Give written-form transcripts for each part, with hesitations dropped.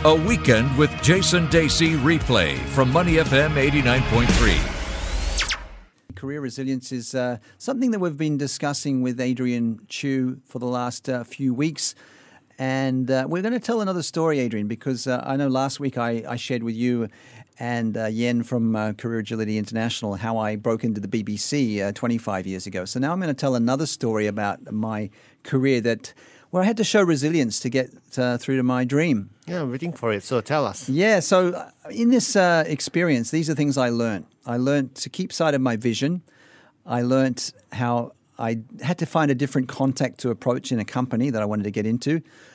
A Weekend with Jason Dacey replay from Money FM 89.3. Career resilience is something that we've been discussing with Adrian Chu for the last few weeks. And we're going to tell another story, Adrian, because I know last week I shared with you and Yen from Career Agility International how I broke into the BBC 25 years ago. So now I'm going to tell another story about my career where I had to show resilience to get through to my dream. Yeah, I'm waiting for it. So tell us. Yeah, so in this experience, these are things I learned. I learned to keep sight of my vision. I learned how I had to find a different contact to approach in a company that I wanted to get into.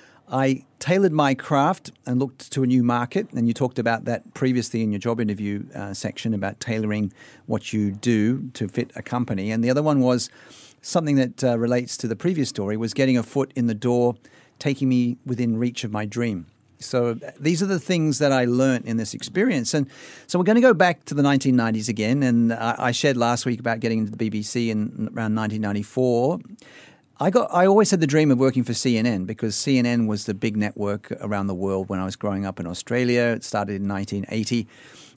I tailored my craft and looked to a new market, and you talked about that previously in your job interview section about tailoring what you do to fit a company. And the other one was something that relates to the previous story, was getting a foot in the door, taking me within reach of my dream. So these are the things that I learned in this experience. And so we're going to go back to the 1990s again. And I shared last week about getting into the BBC in around 1994. I always had the dream of working for CNN because CNN was the big network around the world when I was growing up in Australia. It started in 1980.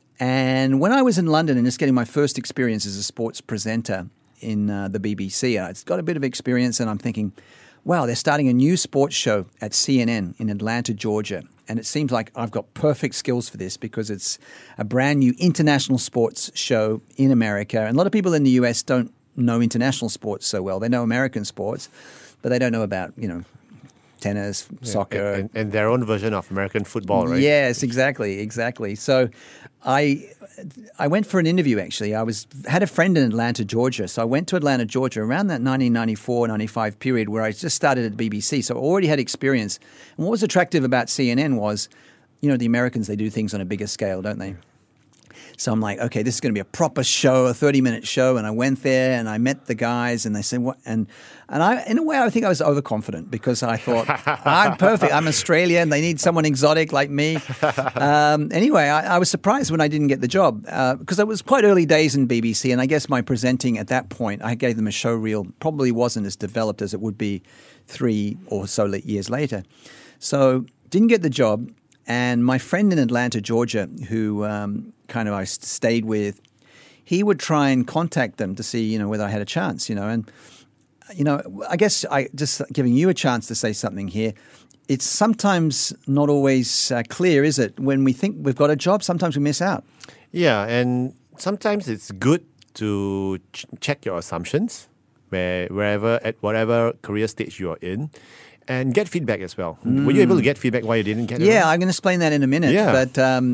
And when I was in London and just getting my first experience as a sports presenter in the BBC, I'd got a bit of experience and I'm thinking, wow, they're starting a new sports show at CNN in Atlanta, Georgia. And it seems like I've got perfect skills for this because it's a brand new international sports show in America. And a lot of people in the US don't know international sports so well. They know American sports, but they don't know about, tennis, soccer. And their own version of American football, right? Yes, exactly. So I went for an interview, actually. Had a friend in Atlanta, Georgia. So I went to Atlanta, Georgia around that 1994-95 period where I just started at the BBC. So I already had experience. And what was attractive about CNN was, the Americans, they do things on a bigger scale, don't they? So I'm like, okay, this is going to be a proper show, a 30-minute show. And I went there and I met the guys and they said, what? And I, in a way, I think I was overconfident because I thought, I'm perfect. I'm Australian. They need someone exotic like me. Anyway, I was surprised when I didn't get the job because it was quite early days in BBC. And I guess my presenting at that point, I gave them a show reel, probably wasn't as developed as it would be 3 or so years later. So didn't get the job. And my friend in Atlanta, Georgia, who I stayed with, he would try and contact them to see, whether I had a chance, And, I guess just giving you a chance to say something here, it's sometimes not always clear, is it? When we think we've got a job, sometimes we miss out. Yeah, and sometimes it's good to check your assumptions wherever, at whatever career stage you are in. And get feedback as well. Were you able to get feedback why you didn't get it? Yeah, I'm going to explain that in a minute. Yeah. But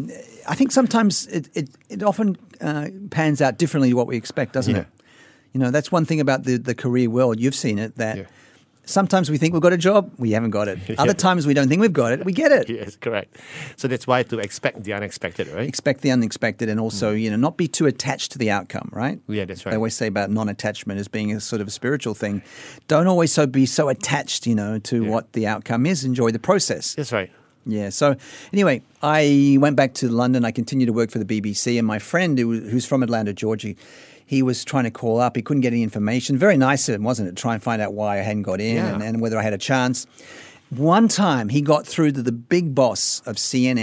I think sometimes it often pans out differently to what we expect, doesn't it? That's one thing about the career world. You've seen it, that sometimes we think we've got a job, we haven't got it. Other times we don't think we've got it, we get it. Yes, correct. So that's why to expect the unexpected, right? Expect the unexpected and also, not be too attached to the outcome, right? Yeah, that's right. They always say about non-attachment as being a sort of a spiritual thing. Don't always be so attached, to what the outcome is. Enjoy the process. That's right. Yeah. So anyway, I went back to London. I continued to work for the BBC. And my friend who's from Atlanta, Georgia, he was trying to call up. He couldn't get any information. Very nice of him, wasn't it? Try and find out why I hadn't got in and whether I had a chance. One time he got through to the big boss of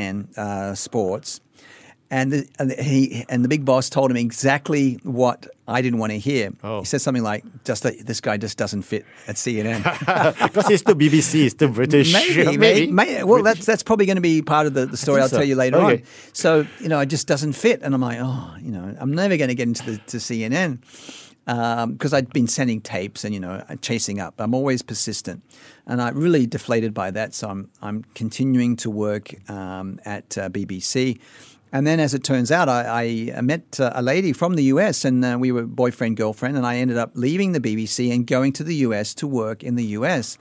CNN Sports. And the big boss told him exactly what I didn't want to hear. Oh. He said something like, this guy just doesn't fit at CNN. Because he's still BBC, he's still British. Maybe. Well, that's probably going to be part of the story I'll tell you later on. So, it just doesn't fit. And I'm like, I'm never going to get into to CNN. Because I'd been sending tapes and, chasing up. I'm always persistent. And I'm really deflated by that. So I'm continuing to work at BBC. And then, as it turns out, I met a lady from the US, and we were boyfriend, girlfriend, and I ended up leaving the BBC and going to the US to work in the US.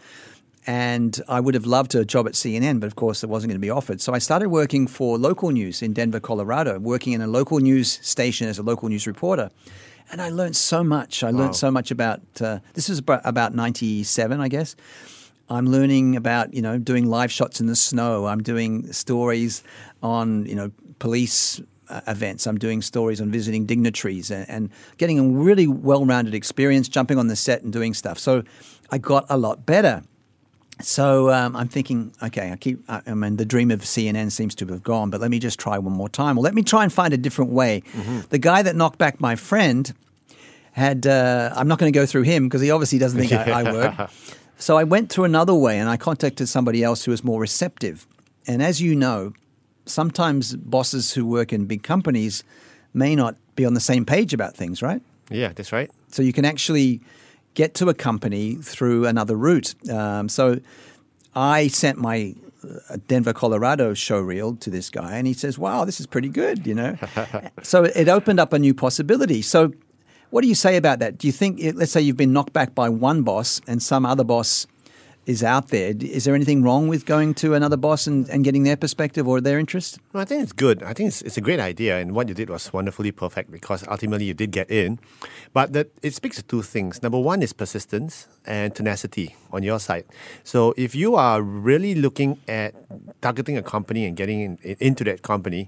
And I would have loved a job at CNN, but of course it wasn't going to be offered. So I started working for local news in Denver, Colorado, working in a local news station as a local news reporter. And I learned so much. I learned so much about this was about 97, I guess. I'm learning about, doing live shots in the snow. I'm doing stories on, police events. I'm doing stories on visiting dignitaries and getting a really well-rounded experience, jumping on the set and doing stuff. So I got a lot better. So I'm thinking, okay, I mean, the dream of CNN seems to have gone, but let me just try one more time. Well, let me try and find a different way. The guy that knocked back my friend had, I'm not going to go through him because he obviously doesn't think I work. So I went through another way and I contacted somebody else who was more receptive. And as you know, sometimes bosses who work in big companies may not be on the same page about things, right? Yeah, that's right. So you can actually get to a company through another route. So I sent my Denver, Colorado showreel to this guy, and he says, wow, this is pretty good, you know. So it opened up a new possibility. So what do you say about that? Do you think, let's say you've been knocked back by one boss and some other boss is out there. Is there anything wrong with going to another boss and getting their perspective or their interest? Well, I think it's good. I think it's a great idea, and what you did was wonderfully perfect because ultimately you did get in. But it speaks to two things. Number one is persistence and tenacity on your side. So if you are really looking at targeting a company and getting into that company,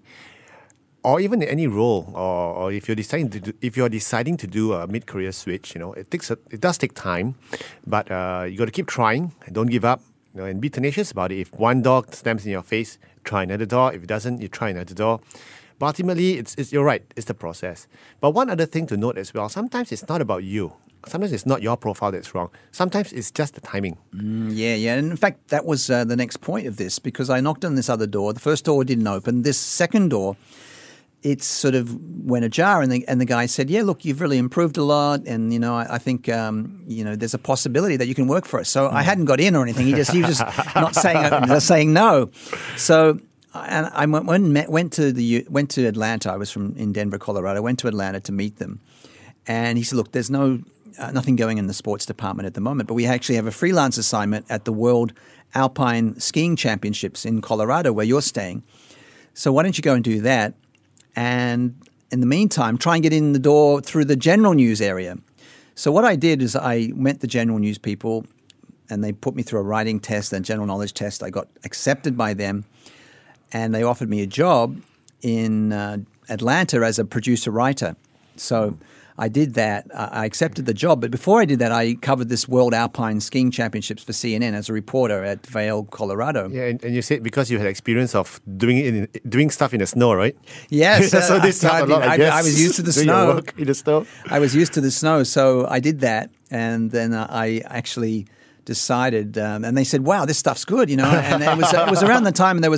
or even in any role, or if you're deciding to do a mid-career switch, you know, it does take time, but you got to keep trying and don't give up, you know, and be tenacious about it. If one door slams in your face, try another door. If it doesn't, you try another door. But ultimately, you're right. It's the process. But one other thing to note as well: sometimes it's not about you. Sometimes it's not your profile that's wrong. Sometimes it's just the timing. Yeah. And in fact, that was the next point of this, because I knocked on this other door. The first door didn't open. This second door, it sort of went ajar, and the guy said, "Yeah, look, you've really improved a lot, and you know, I think you know, there's a possibility that you can work for us." So I hadn't got in or anything. He was just not saying no. So, and I went to Atlanta. I was in Denver, Colorado. I went to Atlanta to meet them, and he said, "Look, there's nothing going in the sports department at the moment, but we actually have a freelance assignment at the World Alpine Skiing Championships in Colorado, where you're staying. So why don't you go and do that? And in the meantime, try and get in the door through the general news area." So what I did is I met the general news people, and they put me through a writing test and general knowledge test. I got accepted by them, and they offered me a job in Atlanta as a producer-writer. So I did that. I accepted the job. But before I did that, I covered this World Alpine Skiing Championships for CNN as a reporter at Vail, Colorado. Yeah, and you said because you had experience of doing stuff in the snow, right? Yes. So this helped a lot, I guess. I was used to the doing snow. your work in the snow. I was used to the snow, so I did that. And then I actually decided, and they said, "Wow, this stuff's good," you know. And it was around the time, and there was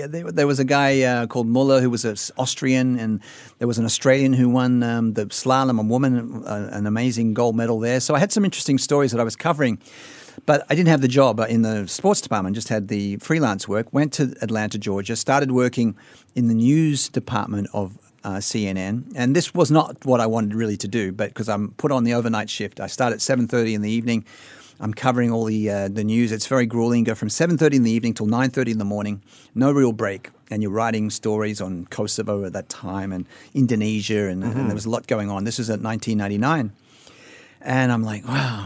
a guy called Muller who was an Austrian, and there was an Australian who won the slalom, a woman, an amazing gold medal there. So I had some interesting stories that I was covering, but I didn't have the job in the sports department. Just had the freelance work. Went to Atlanta, Georgia. Started working in the news department of CNN, and this was not what I wanted really to do, but because I'm put on the overnight shift, I start at 7:30 in the evening. I'm covering all the news. It's very grueling. Go from 7:30 in the evening till 9:30 in the morning. No real break. And you're writing stories on Kosovo at that time and Indonesia, and there was a lot going on. This was at 1999. And I'm like, wow,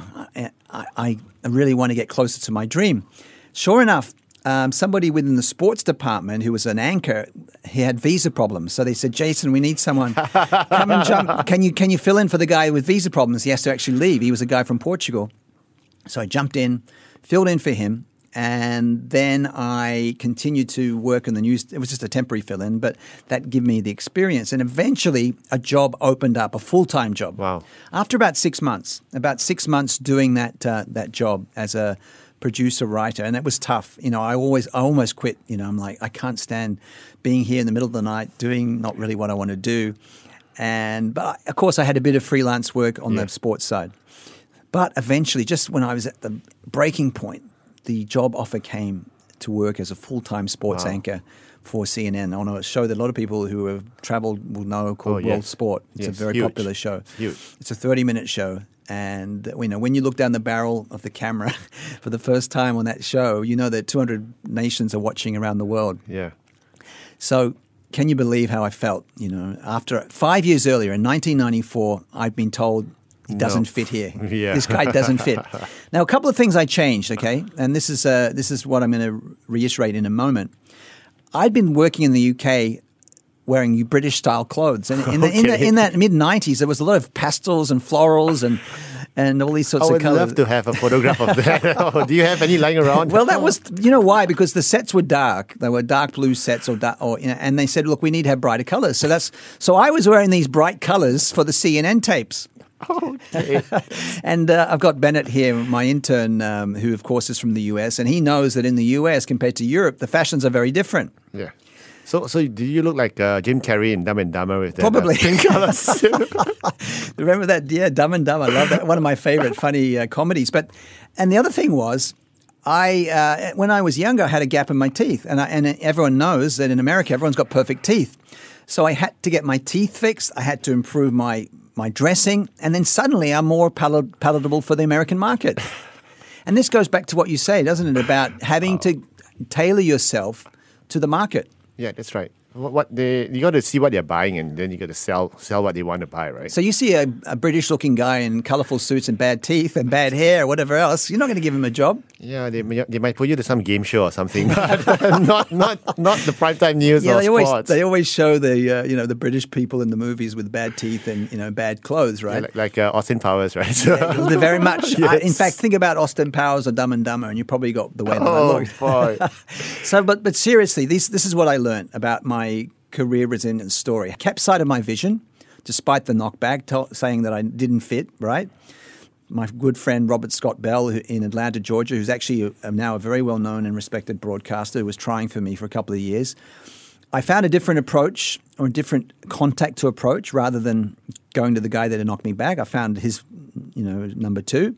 I really want to get closer to my dream. Sure enough, somebody within the sports department who was an anchor, he had visa problems. So they said, "Jason, we need someone. Come and jump. Can you fill in for the guy with visa problems? He has to actually leave." He was a guy from Portugal. So I jumped in, filled in for him, and then I continued to work in the news. It was just a temporary fill-in, but that gave me the experience. And eventually a job opened up, a full-time job. Wow. After about 6 months doing that job as a producer-writer, and it was tough. You know, I almost quit. You know, I'm like, I can't stand being here in the middle of the night doing not really what I want to do. But of course I had a bit of freelance work on the sports side. But eventually, just when I was at the breaking point, the job offer came to work as a full-time sports anchor for CNN on a show that a lot of people who have traveled will know called World Sport. It's a very popular show. It's a 30-minute show. And you know, when you look down the barrel of the camera for the first time on that show, you know that 200 nations are watching around the world. Yeah. So can you believe how I felt? You know, after 5 years earlier, in 1994, I'd been told, he doesn't fit here. Yeah. This guy doesn't fit. Now, a couple of things I changed, okay? And this is what I'm going to reiterate in a moment. I'd been working in the UK wearing British-style clothes. And in that mid-'90s, there was a lot of pastels and florals. And and all these sorts I of would colors. love to have a photograph of that. Do you have any lying around? Well, that was, you know why? Because the sets were dark. They were dark blue sets, and they said, look, we need to have brighter colors. So I was wearing these bright colors for the CNN tapes. Okay. And I've got Bennett here, my intern, who of course is from the US, and he knows that in the US compared to Europe, the fashions are very different. Yeah. So do you look like Jim Carrey in Dumb and Dumber with that Probably. pink colors? Remember that? Yeah, Dumb and Dumber. I love that. One of my favorite funny comedies. And the other thing was, when I was younger, I had a gap in my teeth, and everyone knows that in America, everyone's got perfect teeth. So I had to get my teeth fixed. I had to improve my dressing, and then suddenly I'm more palatable for the American market. And this goes back to what you say, doesn't it, about having to tailor yourself to the market. Yeah, that's right. You got to see what they're buying, and then you got to sell what they want to buy, right? So you see a British-looking guy in colourful suits and bad teeth and bad hair or whatever else, you're not going to give him a job. Yeah, they might put you to some game show or something, but not the primetime news or sports. They always show the British people in the movies with bad teeth and bad clothes, right? Yeah, like Austin Powers, right? Yeah, they're very much. Yes. In fact, think about Austin Powers or Dumb and Dumber, and you probably got the way that I look. Boy. So, but seriously, this is what I learned about my career resilience story. I kept sight of my vision, despite the knockback saying that I didn't fit, right? My good friend Robert Scott Bell in Atlanta, Georgia, who's actually now a very well-known and respected broadcaster, who was trying for me for a couple of years. I found a different approach or a different contact to approach rather than going to the guy that had knocked me back. I found his, number two.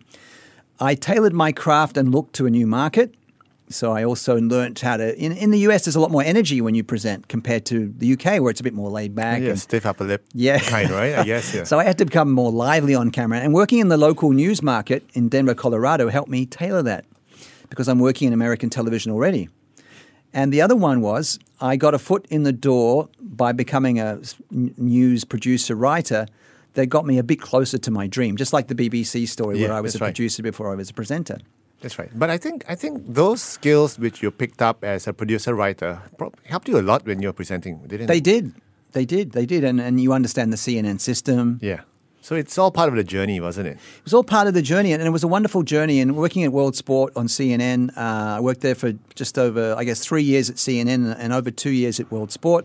I tailored my craft and looked to a new market. So I also learned how to, in the US, there's a lot more energy when you present compared to the UK, where it's a bit more laid back. Yeah, stiff upper lip kind, right? I guess, yeah. So I had to become more lively on camera. And working in the local news market in Denver, Colorado helped me tailor that because I'm working in American television already. And the other one was I got a foot in the door by becoming a news producer, writer that got me a bit closer to my dream, just like the BBC story where I was a producer before I was a presenter. That's right. But I think those skills which you picked up as a producer-writer helped you a lot when you were presenting, didn't they? They did. And you understand the CNN system. Yeah. So it's all part of the journey, wasn't it? It was all part of the journey, and it was a wonderful journey. And working at World Sport on CNN, I worked there for just over, 3 years at CNN and over 2 years at World Sport,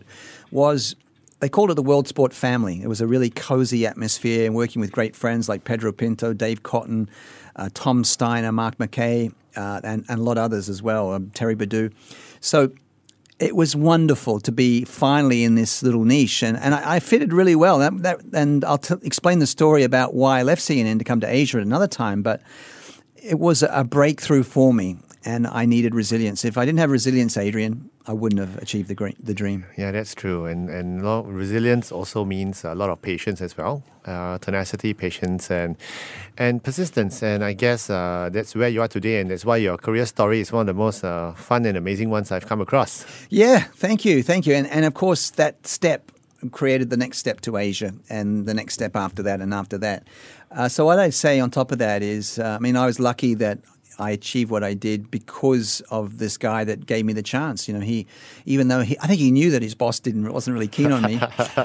they called it the World Sport family. It was a really cozy atmosphere, and working with great friends like Pedro Pinto, Dave Cotton, Tom Steiner, Mark McKay, and a lot of others as well, Terry Badu. So it was wonderful to be finally in this little niche, and I fitted really well. And I'll explain the story about why I left CNN to come to Asia at another time, but it was a breakthrough for me, and I needed resilience. If I didn't have resilience, Adrian, I wouldn't have achieved the dream. Yeah, that's true. And resilience also means a lot of patience as well. Tenacity, patience, and persistence. And I guess that's where you are today, and that's why your career story is one of the most fun and amazing ones I've come across. Yeah, thank you. And of course, that step created the next step to Asia, and the next step after that, and after that. So what I'd say on top of that is, I was lucky that I achieved what I did because of this guy that gave me the chance. I think he knew that his boss wasn't really keen on me,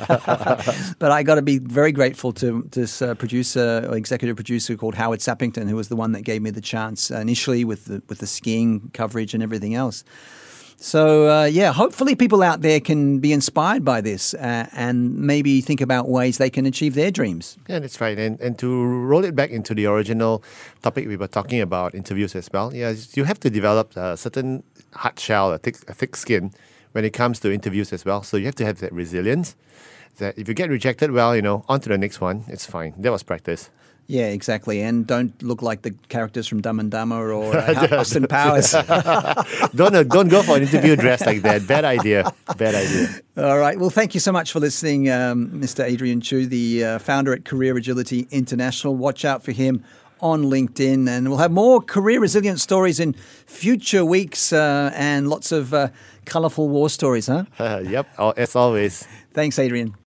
but I got to be very grateful to this executive producer called Howard Sappington, who was the one that gave me the chance initially with the skiing coverage and everything else. So, hopefully people out there can be inspired by this and maybe think about ways they can achieve their dreams. Yeah, that's right. And to roll it back into the original topic we were talking about, interviews as well, you have to develop a certain hard shell, a thick skin when it comes to interviews as well. So you have to have that resilience that if you get rejected, on to the next one, it's fine. That was practice. Yeah, exactly. And don't look like the characters from Dumb and Dumber or Austin Powers. Don't go for an interview dressed like that. Bad idea. All right. Well, thank you so much for listening, Mr. Adrian Chu, the founder at Career Agility International. Watch out for him on LinkedIn. And we'll have more career resilience stories in future weeks and lots of colourful war stories, huh? Yep, as always. Thanks, Adrian.